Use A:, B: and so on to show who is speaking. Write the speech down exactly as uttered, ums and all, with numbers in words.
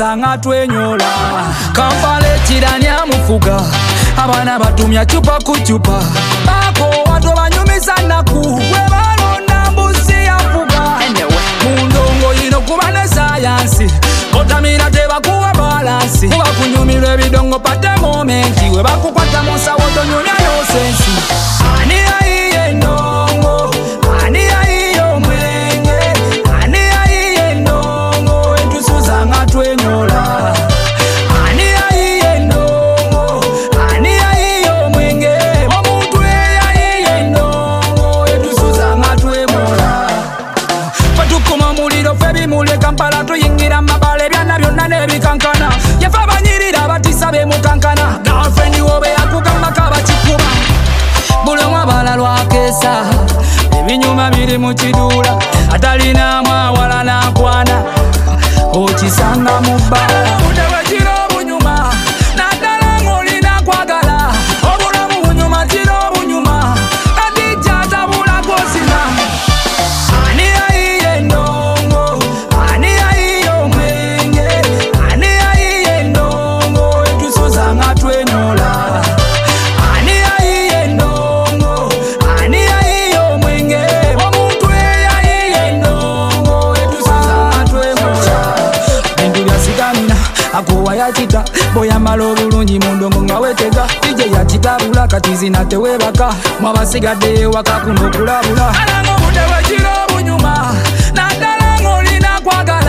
A: tusuza nga twenyola. Kampala ekirani amufuga abana batumya chupa ku chupa. Bako watu banyumisa naku we balonda mbuzi yafuga. Mundongo yino kuba ne sayansi otamira tebakuwa balansi. Kuba kunyumirwa ebidongo pate momenti we bakukwata musawo tonyumya yosensi. Ani ayiye ndongo ani ayiye omwenge ani ayiye ndongo etusuza nga twenyola. Ani ayiye ndongo ani ayiye omwenge omuntu eyayiye ndongo etusuza nga twemola. Fatukuma muliro fe bimule Kampala tuyingira mabale byana byonna nebikankana. Yafa banyirira batisa be mukankana. Girlfriend wobe yakugamba kabakikuba. Bulomwa balalwakesa ebinyuma biri mu kidula atalina mwawala nakwana okisanga mu bbala. Butewe kiro obunyuma naddala ng'olina kwagala obulamu bunyuma kiro obunyuma kati kyatabula kwosima. Ani ayiye ndongo ani ayiye omwenge ani ayiye ndongo etusuza nga twenyola. Ani ayiye ndongo ani ayiye omwenge omuntu eyayiye ndongo etusuza nga twemola. Bintu byasigamina akuwa yakita boyambala obulungi mu ndongo nga wetega. Ije yakitabula kati zina tewebaka mwabasigadde ewaka kuno okulabula. Alanga obutewe kiro obunyuma naddala ng'olina kwagala